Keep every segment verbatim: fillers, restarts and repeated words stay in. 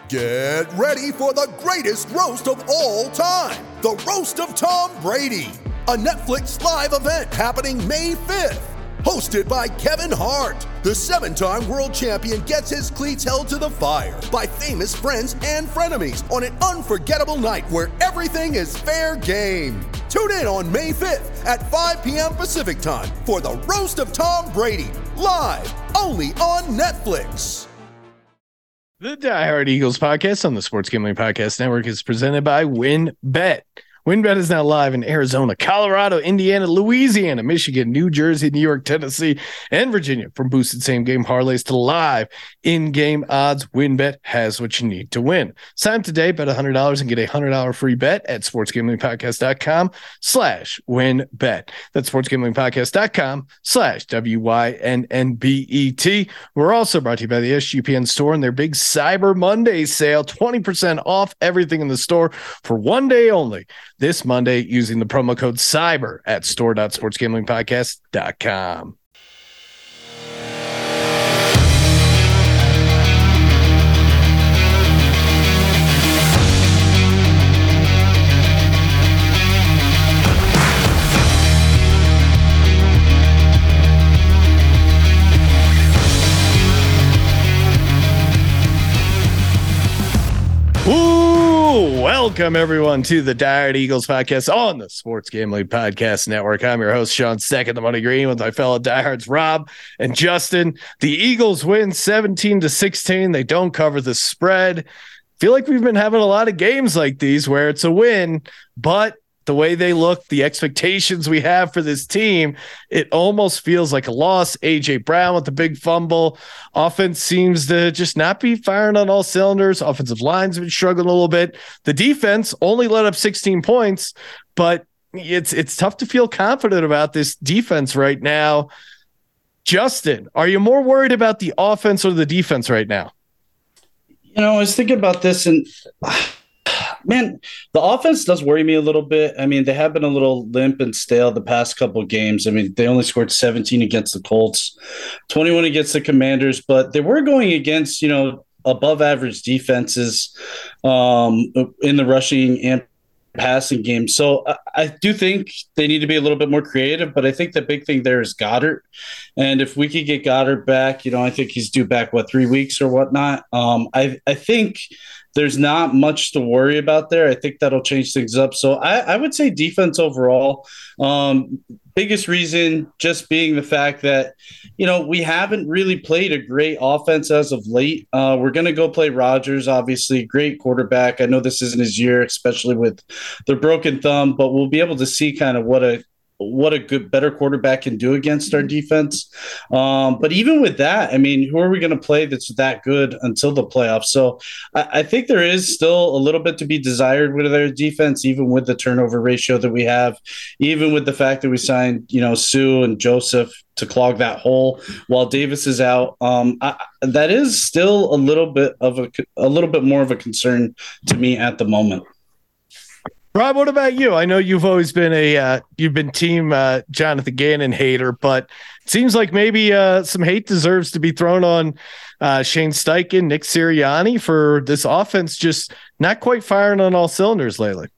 Get ready for the greatest roast of all time, the Roast of Tom Brady, a Netflix live event happening May fifth. Hosted by Kevin Hart, the seven-time world champion gets his cleats held to the fire by famous friends and frenemies on an unforgettable night where everything is fair game. Tune in on May fifth at five p.m. Pacific time for the Roast of Tom Brady, live only on Netflix. The Die Hard Eagles podcast on the Sports Gambling Podcast Network is presented by WynnBET. WynnBET is now live in Arizona, Colorado, Indiana, Louisiana, Michigan, New Jersey, New York, Tennessee, and Virginia. From boosted same-game parlays to live in-game odds, WynnBET has what you need to win. Sign up today, bet one hundred dollars and get a one hundred dollars free bet at sportsgamblingpodcast.com slash WynnBET. That's sportsgamblingpodcast.com slash W Y N N B E T. We're also brought to you by the S G P N store and their big Cyber Monday sale, twenty percent off everything in the store for one day only. This Monday using the promo code CYBER at store dot sportsgamblingpodcast dot com. Ooh, welcome everyone to the Die Hard Eagles podcast on the Sports Gambling Podcast Network. I'm your host, Sean Steck, the Money Green, with my fellow diehards, Rob and Justin. The Eagles win seventeen to sixteen. They don't cover the spread. Feel like we've been having a lot of games like these where it's a win, but the way they look, the expectations we have for this team, it almost feels like a loss. A J Brown with the big fumble. Offense seems to just not be firing on all cylinders. Offensive line's been struggling a little bit. The defense only let up sixteen points, but it's it's tough to feel confident about this defense right now. Justin, are you more worried about the offense or the defense right now? You know, I was thinking about this, and man, the offense does worry me a little bit. I mean, they have been a little limp and stale the past couple of games. I mean, they only scored seventeen against the Colts, twenty-one against the Commanders, but they were going against, you know, above average defenses um, in the rushing and passing game. So I, I do think they need to be a little bit more creative, but I think the big thing there is Goddard. And if we could get Goddard back, you know, I think he's due back, what, three weeks or whatnot. Um, I, I think there's not much to worry about there. I think that'll change things up. So I, I would say defense overall. Um, biggest reason just being the fact that, you know, we haven't really played a great offense as of late. Uh, we're going to go play Rodgers, obviously, great quarterback. I know this isn't his year, especially with the broken thumb, but we'll be able to see kind of what a what a good, better quarterback can do against our defense. Um, but even with that, I mean, who are we going to play that's that good until the playoffs? So I, I think there is still a little bit to be desired with their defense, even with the turnover ratio that we have, even with the fact that we signed, you know, Sue and Joseph to clog that hole while Davis is out. Um, I, that is still a little bit of a, a little bit more of a concern to me at the moment. Rob, what about you? I know you've always been a uh, you've been team uh, Jonathan Gannon hater, but it seems like maybe uh, some hate deserves to be thrown on uh, Shane Steichen, Nick Sirianni for this offense just not quite firing on all cylinders lately.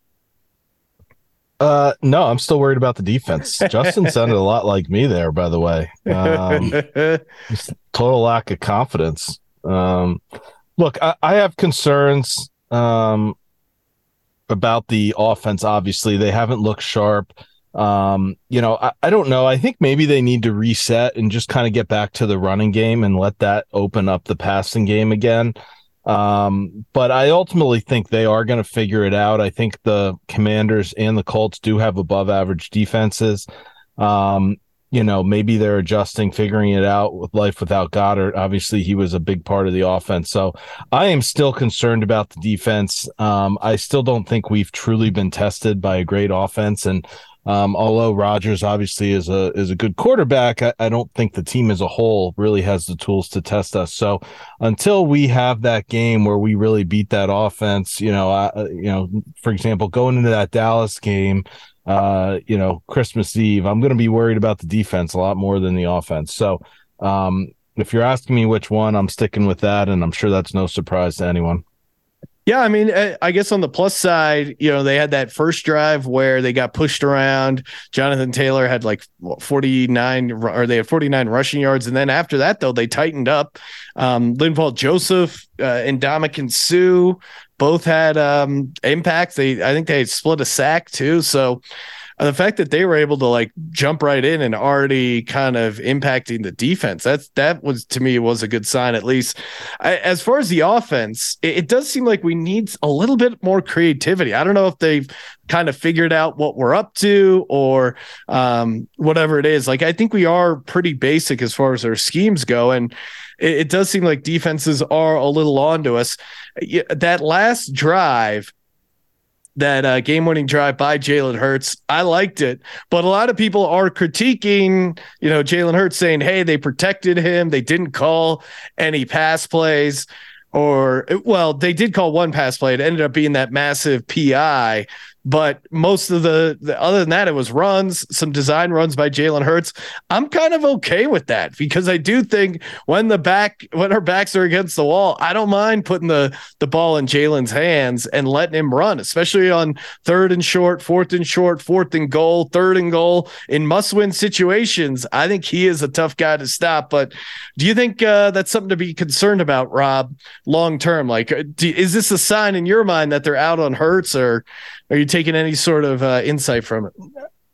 Uh, no, I'm still worried about the defense. Justin sounded a lot like me there, by the way. Um, just total lack of confidence. Um, look, I, I have concerns. Um, about the offense. Obviously they haven't looked sharp. Um, you know, I, I don't know. I think maybe they need to reset and just kind of get back to the running game and let that open up the passing game again. Um, but I ultimately think they are going to figure it out. I think the Commanders and the Colts do have above average defenses. Um, you know, maybe they're adjusting, figuring it out with life without Goddard. Obviously, he was a big part of the offense. So I am still concerned about the defense. Um, I still don't think we've truly been tested by a great offense. And um, although Rodgers obviously is a is a good quarterback, I, I don't think the team as a whole really has the tools to test us. So until we have that game where we really beat that offense, you know, I, you know, for example, going into that Dallas game, uh, you know, Christmas Eve, I'm going to be worried about the defense a lot more than the offense. So um, if you're asking me which one, I'm sticking with that, and I'm sure that's no surprise to anyone. Yeah, I mean, I guess on the plus side, you know, they had that first drive where they got pushed around. Jonathan Taylor had like forty-nine, or they had forty-nine rushing yards, and then after that, though, they tightened up. Um, Linval Joseph uh, and Ndamukong Suh both had um, impacts. They, I think, they split a sack too. So the fact that they were able to like jump right in and already kind of impacting the defense, that's that was, to me, was a good sign. At least I, as far as the offense, it, it does seem like we need a little bit more creativity. I don't know if they've kind of figured out what we're up to or um, whatever it is. Like, I think we are pretty basic as far as our schemes go. And it, it does seem like defenses are a little onto us. That last drive, that uh, game-winning drive by Jalen Hurts, I liked it, but a lot of people are critiquing, you know, Jalen Hurts, saying, hey, they protected him. They didn't call any pass plays, or, well, they did call one pass play. It ended up being that massive P I, but most of the, the other than that, it was runs, some design runs by Jalen Hurts. I'm kind of okay with that because I do think when the back, when our backs are against the wall, I don't mind putting the, the ball in Jalen's hands and letting him run, especially on third and short, fourth and short, fourth and goal, third and goal in must-win situations. I think he is a tough guy to stop. But do you think uh, that's something to be concerned about, Rob, long-term? Like, do, is this a sign in your mind that they're out on Hurts, or are you taking any sort of uh, insight from it?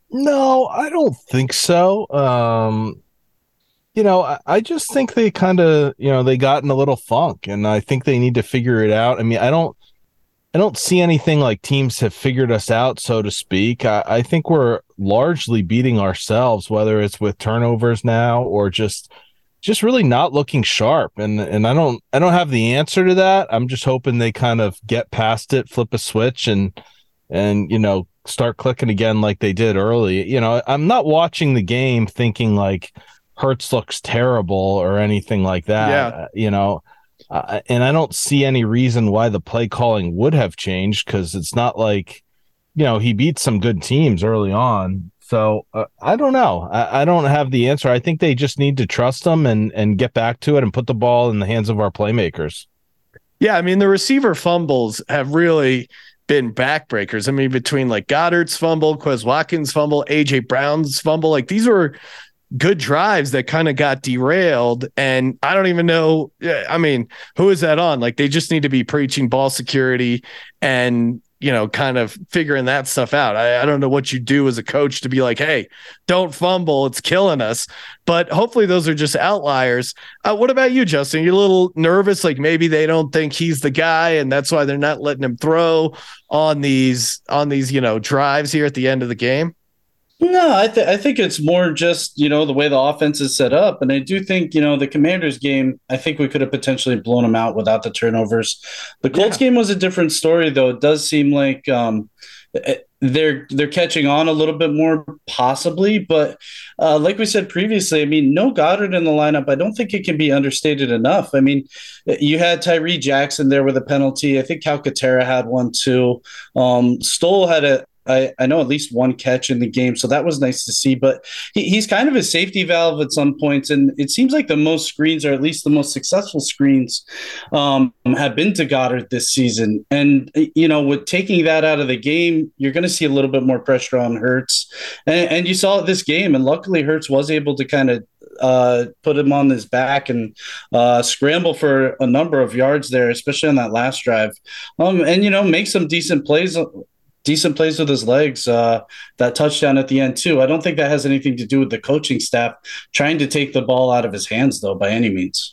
No, I don't think so. Um, you know, I, I just think they kind of, you know, they got in a little funk, and I think they need to figure it out. I mean, I don't, I don't see anything like teams have figured us out, so to speak. I, I think we're largely beating ourselves, whether it's with turnovers now or just, just really not looking sharp. And and I don't, I don't have the answer to that. I'm just hoping they kind of get past it, flip a switch, and. and, you know, start clicking again like they did early. You know, I'm not watching the game thinking like Hurts looks terrible or anything like that, yeah. you know, uh, and I don't see any reason why the play calling would have changed, because it's not like, you know, he beat some good teams early on. So uh, I don't know. I, I don't have the answer. I think they just need to trust them and, and get back to it and put the ball in the hands of our playmakers. Yeah, I mean, the receiver fumbles have really been backbreakers. I mean, between like Goddard's fumble, Quez Watkins' fumble, A J Brown's fumble, like these were good drives that kind of got derailed. And I don't even know. I mean, who is that on? Like, they just need to be preaching ball security and, you know, kind of figuring that stuff out. I, I don't know what you do as a coach to be like, hey, don't fumble, it's killing us. But hopefully those are just outliers. Uh, what about you, Justin? You're a little nervous, like maybe they don't think he's the guy, and that's why they're not letting him throw on these on these, you know, drives here at the end of the game? No, I, th- I think it's more just, you know, the way the offense is set up. And I do think, you know, the Commanders game, I think we could have potentially blown them out without the turnovers. The Colts yeah. game was a different story, though. It does seem like um, they're they're catching on a little bit more, possibly. But uh, like we said previously, I mean, no Goddard in the lineup. I don't think it can be understated enough. I mean, you had Tyree Jackson there with a penalty. I think Calcaterra had one, too. Um, Stoll had a I, I know at least one catch in the game, so that was nice to see. But he, he's kind of a safety valve at some points, and it seems like the most screens, or at least the most successful screens, um, have been to Goddard this season. And, you know, with taking that out of the game, you're going to see a little bit more pressure on Hurts. And, and you saw it this game, and luckily Hurts was able to kind of uh, put him on his back and uh, scramble for a number of yards there, especially on that last drive. Um, and, you know, make some decent plays decent plays with his legs, uh, that touchdown at the end too. I don't think that has anything to do with the coaching staff trying to take the ball out of his hands, though, by any means.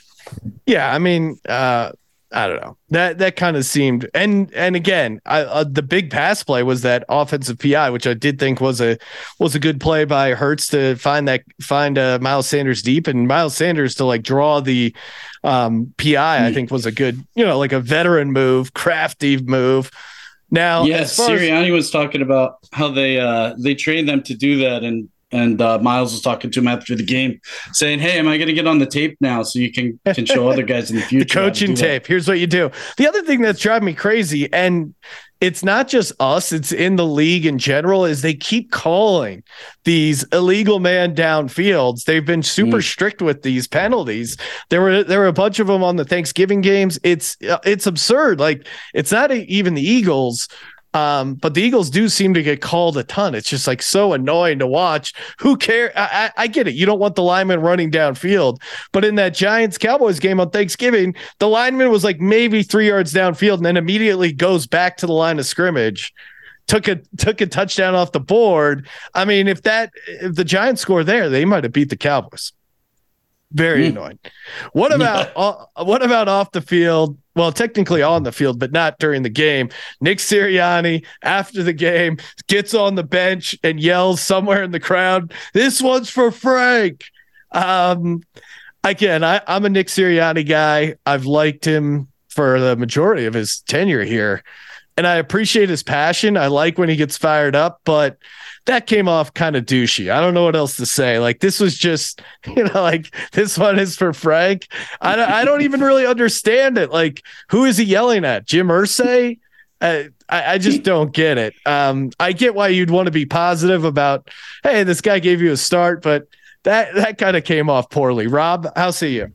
Yeah, I mean, uh, I don't know. That that kind of seemed, and and again, I, uh, the big pass play was that offensive P I, which I did think was a was a good play by Hurts to find that find uh, Miles Sanders deep, and Miles Sanders to like draw the um, P I. I think was a good, you know, like a veteran move, crafty move. Now, yes, Sirianni as- was talking about how they uh, they trained them to do that, and and uh, Miles was talking to him after the game, saying, "Hey, am I going to get on the tape now so you can can show other guys in the future?" The coaching tape. Here's what you do. The other thing that's driving me crazy, and it's not just us, it's in the league in general, is they keep calling these illegal man downfields. They've been super mm. strict with these penalties. There were there were a bunch of them on the Thanksgiving games. It's it's absurd. Like, it's not a, even the Eagles. Um, but the Eagles do seem to get called a ton. It's just like so annoying to watch. Who cares? I, I, I get it. You don't want the lineman running downfield, but in that Giants Cowboys game on Thanksgiving, the lineman was like maybe three yards downfield and then immediately goes back to the line of scrimmage. Took a took a touchdown off the board. I mean, if that if the Giants score there, they might have beat the Cowboys. Very mm. annoying. What about uh, what about off the field? Well, technically on the field, but not during the game. Nick Sirianni, after the game, gets on the bench and yells somewhere in the crowd, "This one's for Frank." Um, again, I, I'm a Nick Sirianni guy. I've liked him for the majority of his tenure here, and I appreciate his passion. I like when he gets fired up, but that came off kind of douchey. I don't know what else to say. Like, this was just, you know, like, this one is for Frank. I don't, I don't even really understand it. Like, who is he yelling at? Jim Irsay? Uh, I, I just don't get it. Um, I get why you'd want to be positive about, hey, this guy gave you a start, but that, that kind of came off poorly. Rob, how say you?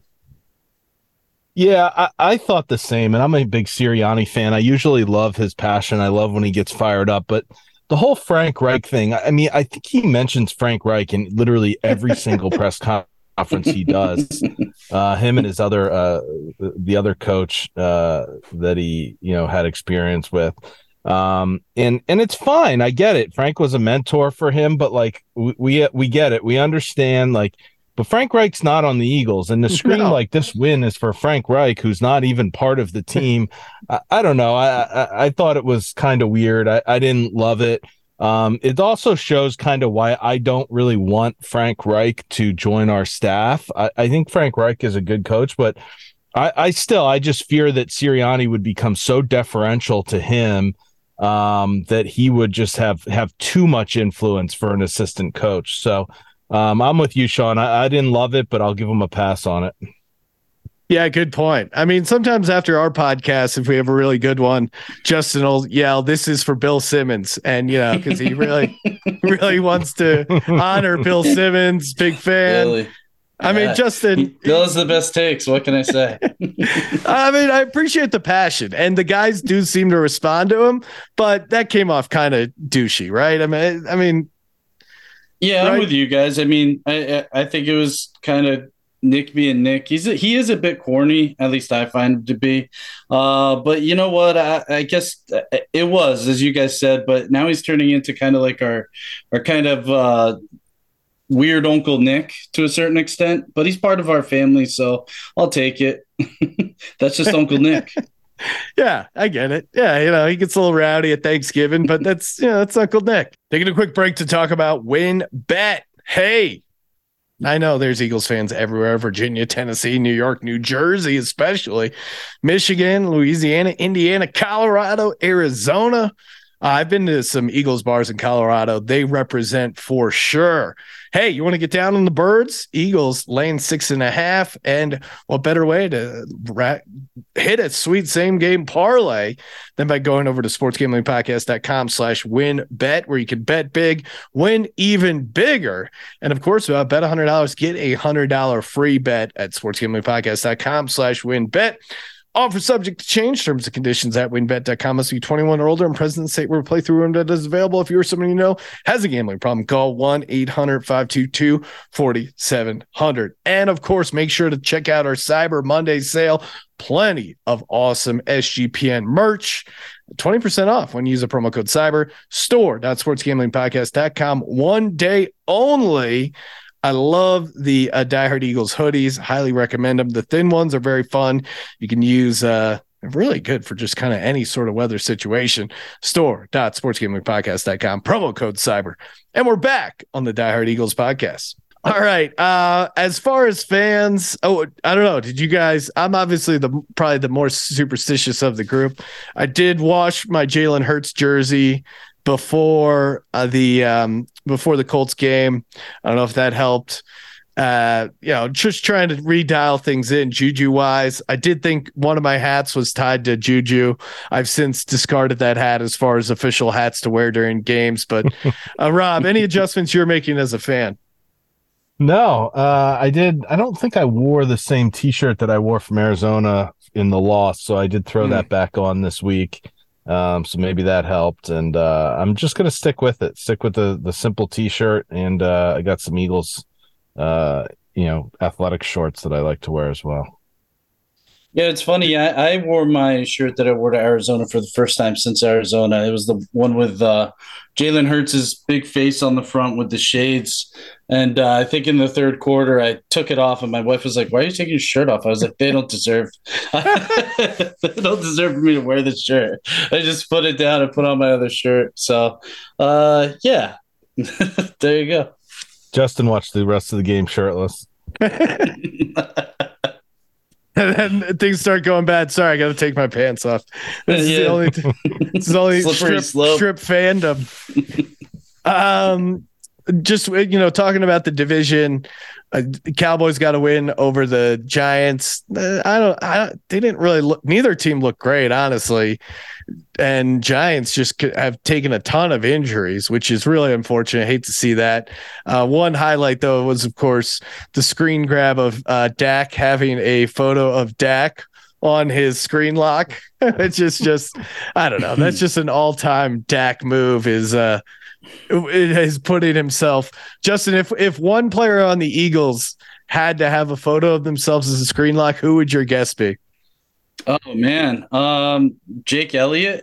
Yeah, I, I thought the same, and I'm a big Sirianni fan. I usually love his passion. I love when he gets fired up, but the whole Frank Reich thing, I mean, I think he mentions Frank Reich in literally every single press conference he does. Uh, him and his other, uh, the other coach uh, that he, you know, had experience with. Um, and and it's fine. I get it. Frank was a mentor for him, but like we we, we get it. We understand, like, but Frank Reich's not on the Eagles, and to scream no. like this win is for Frank Reich, who's not even part of the team. I, I don't know. I, I I thought it was kind of weird. I, I didn't love it. Um, it also shows kind of why I don't really want Frank Reich to join our staff. I, I think Frank Reich is a good coach, but I, I still I just fear that Sirianni would become so deferential to him um, that he would just have have too much influence for an assistant coach. So. Um, I'm with you, Sean. I, I didn't love it, but I'll give him a pass on it. Yeah, good point. I mean, sometimes after our podcast, if we have a really good one, Justin will yell, "This is for Bill Simmons," and you know, because he really, really wants to honor Bill Simmons. Big fan. Really? I yeah. mean, Justin, Bill's the best takes. What can I say? I mean, I appreciate the passion, and the guys do seem to respond to him, but that came off kind of douchey, right? I mean, I mean. Yeah, right? I'm with you guys. I mean, I I think it was kind of Nick being Nick. He's a, he is a bit corny, at least I find him to be. Uh, but you know what? I, I guess it was, as you guys said. But now he's turning into kind of like our our kind of uh, weird Uncle Nick to a certain extent. But he's part of our family, so I'll take it. That's just Uncle Nick. Yeah, I get it. Yeah, you know, he gets a little rowdy at Thanksgiving, but that's, you know, that's Uncle Nick. Taking a quick break to talk about WynnBET. Hey, I know there's Eagles fans everywhere: Virginia, Tennessee, New York, New Jersey, especially Michigan, Louisiana, Indiana, Colorado, Arizona. Uh, I've been to some Eagles bars in Colorado. They represent for sure. Hey, you want to get down on the birds? Eagles laying six and a half. And what better way to ra- hit a sweet same game parlay than by going over to sportsgamblingpodcast.com slash win bet, where you can bet big, win even bigger. And of course, uh, bet one hundred dollars, get a one hundred dollars free bet at sportsgamblingpodcast.com slash win bet. Offer subject to change. Terms and conditions at win bet dot com. Must be twenty-one or older and present in the state where playthrough WynnBET is available. If you or someone you know has a gambling problem, call one eight hundred five two two four seven zero zero. And of course, make sure to check out our Cyber Monday sale. Plenty of awesome S G P N merch. twenty percent off when you use a promo code CYBER. store dot sportsgamblingpodcast dot com. One day only. I love the uh, Die Hard Eagles hoodies. Highly recommend them. The thin ones are very fun. You can use uh, really good for just kind of any sort of weather situation. store dot sportsgamblingpodcast dot com. Promo code CYBER. And we're back on the Die Hard Eagles podcast. All right. Uh, as far as fans, oh, I don't know. Did you guys? I'm obviously the probably the more superstitious of the group. I did wash my Jalen Hurts jersey before uh, the um, before the Colts game. I don't know if that helped. Uh, you know, just trying to redial things in Juju wise. I did think one of my hats was tied to Juju. I've since discarded that hat as far as official hats to wear during games. But uh, Rob, any adjustments you're making as a fan? No, uh, I did. I don't think I wore the same T-shirt that I wore from Arizona in the loss, so I did throw mm. that back on this week. Um, so maybe that helped, and uh, I'm just gonna stick with it. Stick with the the simple T-shirt, and uh, I got some Eagles, uh, you know, athletic shorts that I like to wear as well. Yeah, it's funny. I, I wore my shirt that I wore to Arizona for the first time since Arizona. It was the one with uh, Jalen Hurts' big face on the front with the shades. And uh, I think in the third quarter, I took it off, and my wife was like, "Why are you taking your shirt off?" I was like, "They don't deserve. They don't deserve for me to wear this shirt." I just put it down and put on my other shirt. So, uh, yeah, there you go. Justin watched the rest of the game shirtless. And then things start going bad. Sorry, I got to take my pants off. This yeah. is the only, th- this is only strip, strip fandom. Um, just you know, talking about the division, uh, Cowboys got to win over the Giants. Uh, I don't, I don't. They didn't really look. Neither team looked great, honestly. And Giants just have taken a ton of injuries, which is really unfortunate. I hate to see that. Uh, one highlight, though, was, of course, the screen grab of uh, Dak having a photo of Dak on his screen lock. It's just, just, I don't know. That's just an all-time Dak move is uh, it has putting himself. Justin, if, if one player on the Eagles had to have a photo of themselves as a screen lock, who would your guess be? Oh man, um, Jake Elliott.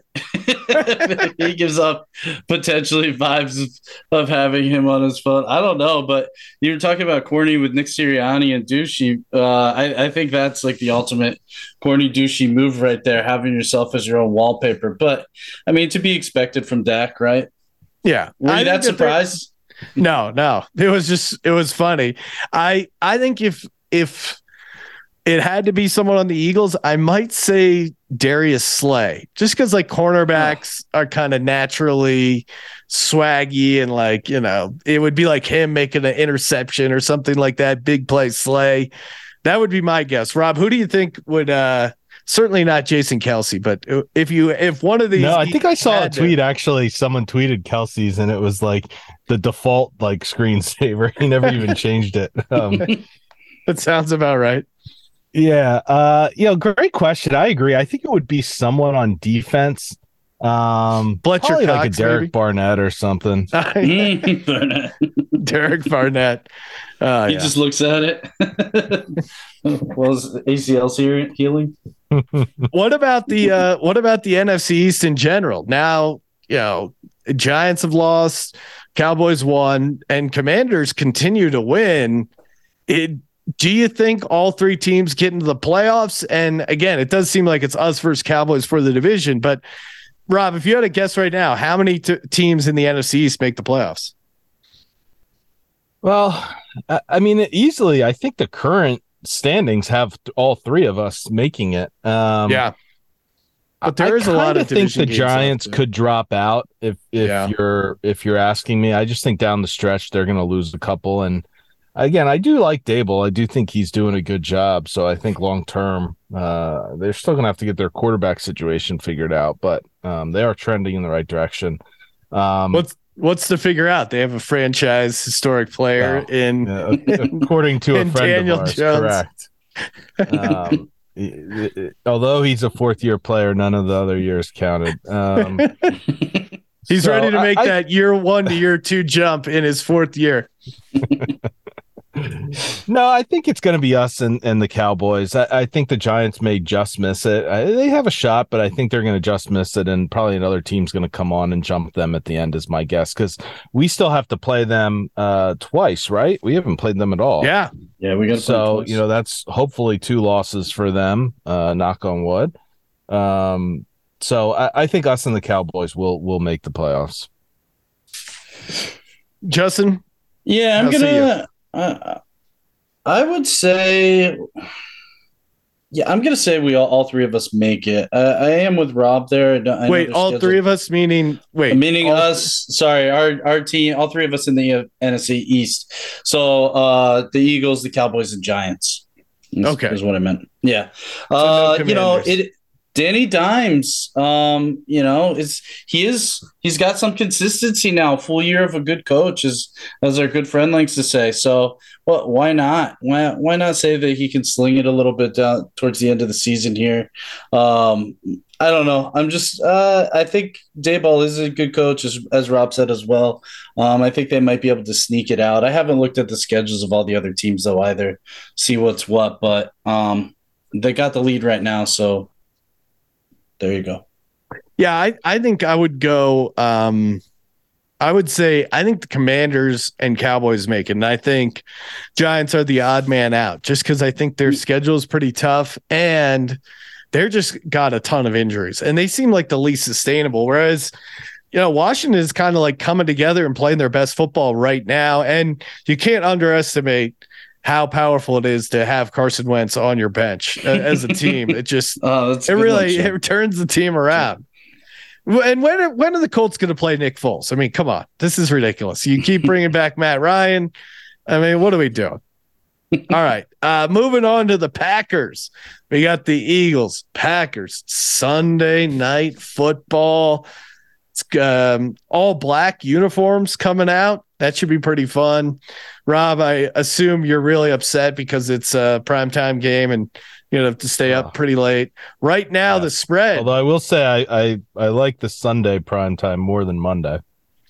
He gives up potentially vibes of, of having him on his phone. I don't know, but you were talking about corny with Nick Sirianni and douchey. Uh, I, I think that's like the ultimate corny douchey move right there, having yourself as your own wallpaper. But I mean, to be expected from Dak, right? Yeah. Were you that surprised? No, no. It was just it was funny. I I think if if it had to be someone on the Eagles, I might say Darius Slay, just because like cornerbacks oh. are kind of naturally swaggy and like, you know, it would be like him making an interception or something like that. Big play Slay. That would be my guess. Rob, who do you think would, uh, certainly not Jason Kelce, but if you, if one of these, no, I think I saw a tweet. To, actually, someone tweeted Kelce's and it was like the default, like screensaver. He never even changed it. Um, that sounds about right. Yeah, uh, you know, great question. I agree. I think it would be someone on defense. Um, Fletcher Cox, like a Derek maybe? Barnett or something. Barnett. Derek Barnett. Uh, he yeah. just looks at it. Was A C L healing? What about the uh, what about the N F C East in general? Now, you know, Giants have lost, Cowboys won, and Commanders continue to win. It. Do you think all three teams get into the playoffs? And again, it does seem like it's us versus Cowboys for the division. But Rob, if you had to guess right now, how many t- teams in the N F C East make the playoffs? Well, I mean, easily, I think the current standings have all three of us making it. Um, yeah. But there I is a lot of I think the Giants could drop out if if yeah. you're if you're asking me. I just think down the stretch they're going to lose a couple. And again, I do like Dable. I do think he's doing a good job. So I think long term, uh, they're still going to have to get their quarterback situation figured out. But um, they are trending in the right direction. Um, what's what's to figure out? They have a franchise historic player well, in, yeah, according to a friend Daniel of ours. Jones. Correct. Um, it, it, although he's a fourth year player, none of the other years counted. Um, he's so ready to make I, that year one to year two jump in his fourth year. No, I think it's going to be us and, and the Cowboys. I, I think the Giants may just miss it. I, they have a shot, but I think they're going to just miss it, and probably another team's going to come on and jump them at the end is my guess, because we still have to play them uh, twice, right? We haven't played them at all. Yeah. Yeah, we got So, you know, that's hopefully two losses for them, uh, knock on wood. Um, so I, I think us and the Cowboys will will make the playoffs. Justin? Yeah, I'm going to... Uh, I would say, Yeah, I'm gonna say we all, all three of us make it. Uh, I am with Rob there. I know Wait, all schedule- three of us meaning wait, meaning all, us. Sorry, our our team, all three of us in the uh, N F C East. So uh, the Eagles, the Cowboys, and Giants. Is, Okay. is what I meant. Yeah, no uh, you know Commanders. it. Danny Dimes, um, you know, is he is he's got some consistency now. Full year of a good coach, as as our good friend likes to say. So, well, why not? Why why not say that he can sling it a little bit down towards the end of the season here? Um, I don't know. I'm just uh, I think Daboll is a good coach, as as Rob said as well. Um, I think they might be able to sneak it out. I haven't looked at the schedules of all the other teams though either, see what's what, but um, they got the lead right now, so. There you go. Yeah, I, I think I would go. Um, I would say I think the Commanders and Cowboys make it. And I think Giants are the odd man out just because I think their schedule is pretty tough and they're just got a ton of injuries and they seem like the least sustainable. Whereas, you know, Washington is kind of like coming together and playing their best football right now. And you can't underestimate how powerful it is to have Carson Wentz on your bench uh, as a team. It just, oh, that's it really, it turns the team around. And when are, when are the Colts going to play Nick Foles? I mean, come on, this is ridiculous. You keep bringing back Matt Ryan. I mean, what are we doing? All right. Uh, moving on to the Packers. We got the Eagles, Packers, Sunday night football. It's um, all black uniforms coming out. That should be pretty fun. Rob, I assume you're really upset because it's a primetime game and you have to stay up pretty late. Right now, Yeah. the spread. Although I will say I, I, I like the Sunday prime time more than Monday.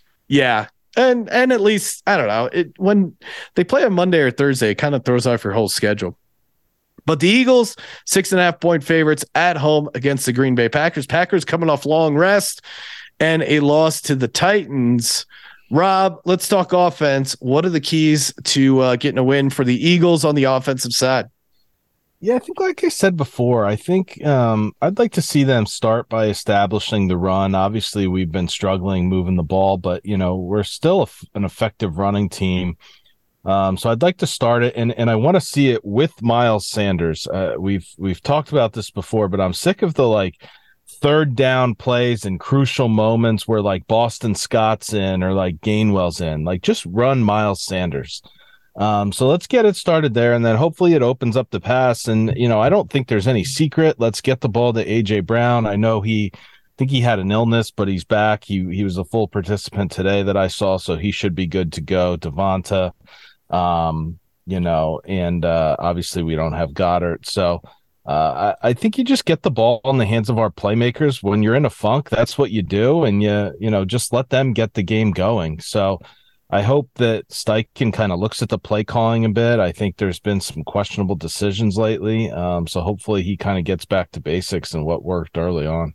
Yeah. And and at least, I don't know, it when they play on Monday or Thursday, it kind of throws off your whole schedule. But the Eagles, six and a half point favorites at home against the Green Bay Packers. Packers coming off long rest and a loss to the Titans. Rob, let's talk offense. What are the keys to uh, getting a win for the Eagles on the offensive side? Yeah, I think like I said before, I think um, I'd like to see them start by establishing the run. Obviously, we've been struggling moving the ball, but, you know, we're still a, an effective running team. Um, so I'd like to start it, and, and I want to see it with Miles Sanders. Uh, we've we've talked about this before, but I'm sick of the, like, third down plays and crucial moments where like Boston Scott's in or like Gainwell's in. Like just run Miles Sanders. Um, so let's get it started there, and then hopefully it opens up the pass. And you know, I don't think there's any secret. Let's get the ball to A J Brown. I know he I think he had an illness, but he's back. He he was a full participant today that I saw, so he should be good to go. Devonta, um, you know, and uh, obviously we don't have Goddard, so. Uh, I, I think you just get the ball in the hands of our playmakers. When you're in a funk, that's what you do, and you you know just let them get the game going. So I hope that Steichen kind of looks at the play calling a bit. I think there's been some questionable decisions lately, um, so hopefully he kind of gets back to basics and what worked early on.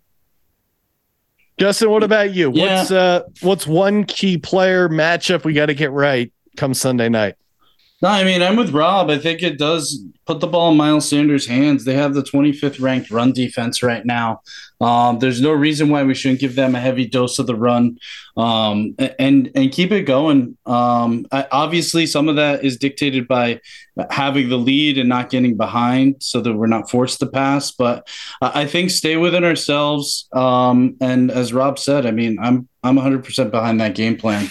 Justin, what about you? Yeah. What's uh what's one key player matchup we got to get right come Sunday night? No, I mean, I'm with Rob. I think it does put the ball in Miles Sanders' hands. They have the twenty-fifth ranked run defense right now. Um, there's no reason why we shouldn't give them a heavy dose of the run um, and and keep it going. Um, I, obviously, some of that is dictated by having the lead and not getting behind so that we're not forced to pass. But I think stay within ourselves. Um, and as Rob said, I mean, I'm I'm one hundred percent behind that game plan.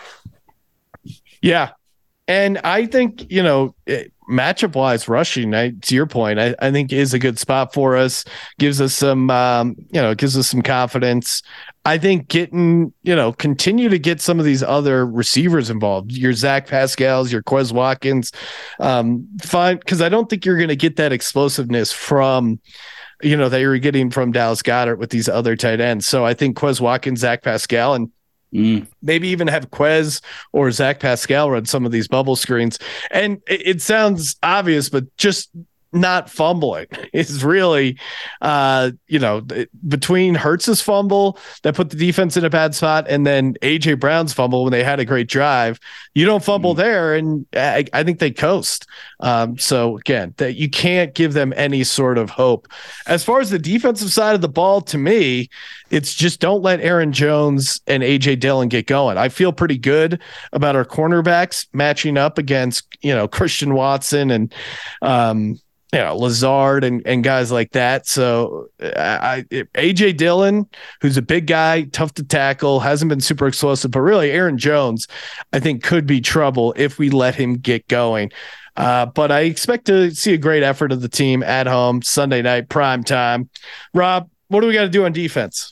Yeah. And I think, you know, it, matchup wise, rushing, I, to your point, I, I think is a good spot for us. Gives us some, um, you know, gives us some confidence. I think getting, you know, continue to get some of these other receivers involved. Your Zach Pascals, your Quez Watkins, um, fine, because I don't think you're going to get that explosiveness from, you know, that you're getting from Dallas Goedert with these other tight ends. So I think Quez Watkins, Zach Pascal, and Mm. maybe even have Quez or Zach Pascal run some of these bubble screens. And it, it sounds obvious, but just not fumbling is really, uh, you know, between Hurts's fumble that put the defense in a bad spot and then A J Brown's fumble when they had a great drive, you don't fumble mm. there. And I, I think they coast. Um, so again, that you can't give them any sort of hope. As far as the defensive side of the ball, to me, it's just don't let Aaron Jones and A J Dillon get going. I feel pretty good about our cornerbacks matching up against, you know, Christian Watson and, um, you know, Lazard and, and guys like that. So I, I A J Dillon, who's a big guy, tough to tackle, hasn't been super explosive, but really Aaron Jones, I think could be trouble if we let him get going. Uh, but I expect to see a great effort of the team at home Sunday night, prime time. Rob, what do we got to do on defense?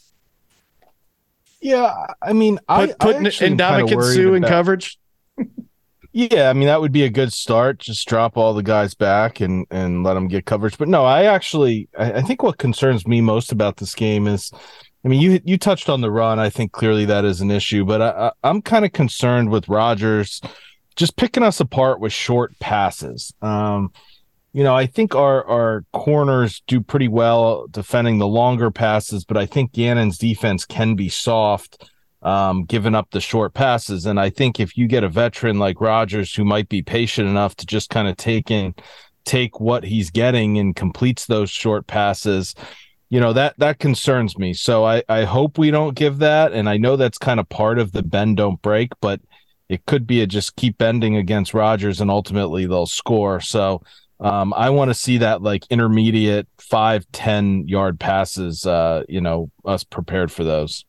Yeah, I mean, Put, I put I Ndamukong Suh in about, coverage. Yeah, I mean that would be a good start. Just drop all the guys back and and let them get coverage. But no, I actually I, I think what concerns me most about this game is, I mean, you you touched on the run. I think clearly that is an issue, but I, I, I'm kind of concerned with Rodgers just picking us apart with short passes. Um, you know, I think our our corners do pretty well defending the longer passes, but I think Gannon's defense can be soft. Um, giving up the short passes. And I think if you get a veteran like Rodgers who might be patient enough to just kind of take in, take what he's getting and completes those short passes, you know, that that concerns me. So I, I hope we don't give that. And I know that's kind of part of the bend, don't break, but it could be a just keep bending against Rodgers and ultimately they'll score. So um, I want to see that like intermediate five, ten yard passes, uh, you know, us prepared for those.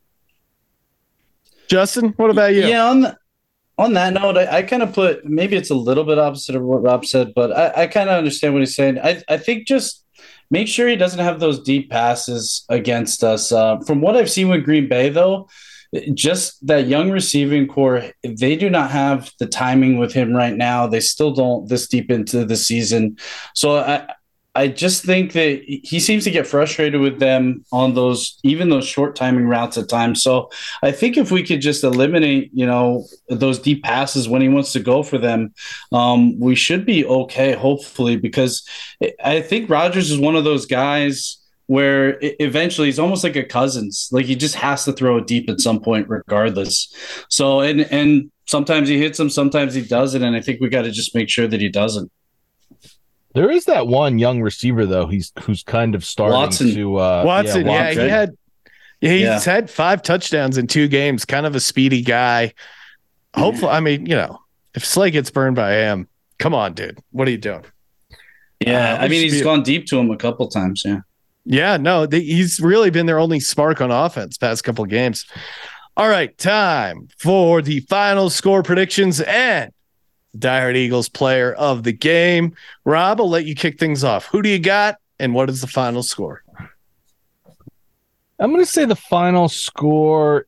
Justin, what about you? Yeah, on the, on that note, I, I kind of put, maybe it's a little bit opposite of what Rob said, but I, I kind of understand what he's saying. I, I think just make sure he doesn't have those deep passes against us. Uh, from what I've seen with Green Bay, though, just that young receiving core, they do not have the timing with him right now. They still don't this deep into the season. So I I just think that he seems to get frustrated with them on those, even those short timing routes at times. So I think if we could just eliminate, you know, those deep passes when he wants to go for them, um, we should be okay, hopefully, because I think Rodgers is one of those guys where eventually he's almost like a Cousins. Like he just has to throw it deep at some point regardless. So, and, and sometimes he hits them, sometimes he doesn't. And I think we got to just make sure that he doesn't. There is that one young receiver though. He's who's kind of starting Watson. to uh, Watson. Yeah, Watson. yeah, he had yeah, he's Yeah. had five touchdowns in two games. Kind of a speedy guy. Hopefully, I mean, you know, if Slay gets burned by him, come on, dude. What are you doing? Yeah, Uh, I mean, he's speed- gone deep to him a couple times. Yeah. Yeah, no, they, he's really been their only spark on offense past couple of games. All right, time for the final score predictions and Die Hard Eagles player of the game. Rob, I'll let you kick things off. Who do you got, and what is the final score? I'm going to say the final score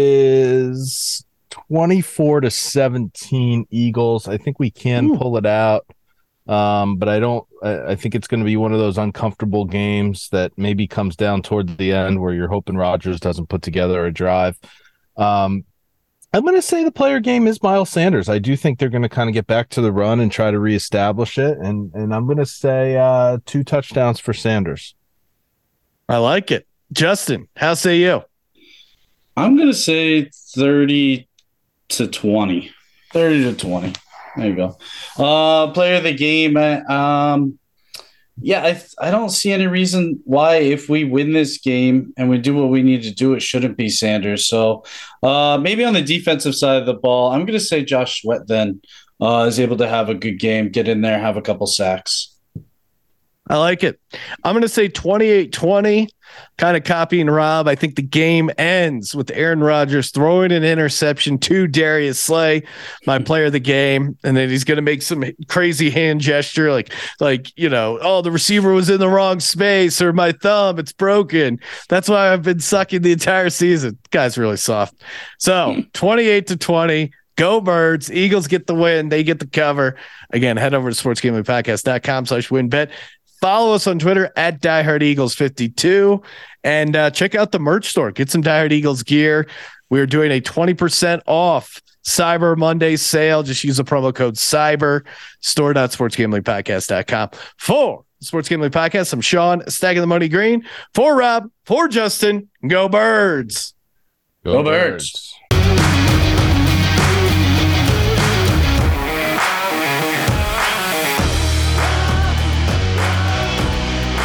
is twenty-four to seventeen Eagles. I think we can Ooh. pull it out. Um, but I don't, I, I think it's going to be one of those uncomfortable games that maybe comes down toward the end where you're hoping Rodgers doesn't put together a drive. Um, I'm going to say the player game is Miles Sanders. I do think they're going to kind of get back to the run and try to reestablish it. And, and I'm going to say uh, two touchdowns for Sanders. I like it. Justin, how say you? I'm going to say thirty to twenty. thirty to twenty. There you go. Uh, player of the game. Um, yeah, I I don't see any reason why if we win this game and we do what we need to do, it shouldn't be Sanders. So uh, maybe on the defensive side of the ball, I'm going to say Josh Sweat then uh, is able to have a good game, get in there, have a couple sacks. I like it. I'm going to say twenty-eight twenty, kind of copying Rob. I think the game ends with Aaron Rodgers throwing an interception to Darius Slay, my player of the game. And then he's going to make some crazy hand gesture like, like, you know, oh, the receiver was in the wrong space or my thumb, it's broken. That's why I've been sucking the entire season. Guy's really soft. So twenty-eight to twenty. Go Birds. Eagles get the win. They get the cover. Again, head over to sportsgamblingpodcast.com slash win bet. Follow us on Twitter at Die Hard Eagles fifty-two and uh, check out the merch store. Get some Die Hard Eagles gear. We're doing a twenty percent off Cyber Monday sale. Just use the promo code CYBER. store dot sports gambling podcast dot com. For the Sports Gambling Podcast, I'm Sean, Stacking the Money Green. For Rob, for Justin, go Birds. Go Birds.